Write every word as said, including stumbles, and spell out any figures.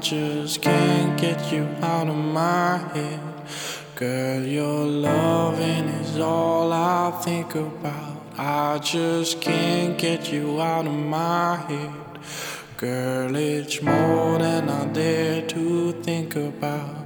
just can't get you out of my head. Girl, your loving is all I think about. I just can't get you out of my head. Girl, it's more than I dare to think about.